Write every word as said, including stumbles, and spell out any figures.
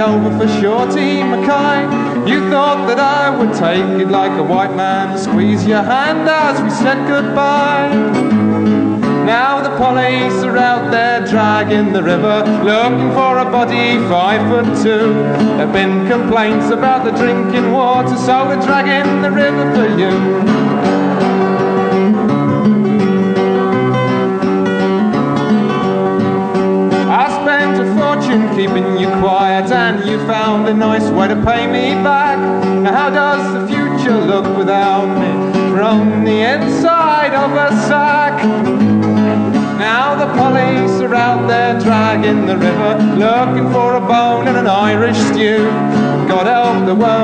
over for Shorty Mackay. You thought that I would take it like a white man and squeeze your hand as we said goodbye. Now the police are out there dragging the river, looking for a body five foot two. There've been complaints about the drinking water, so we're dragging the river for you. Keeping you quiet, and you found a nice way to pay me back. Now how does the future look without me from the inside of a sack? Now the police are out there dragging the river, looking for a bone and an Irish stew. God help the world.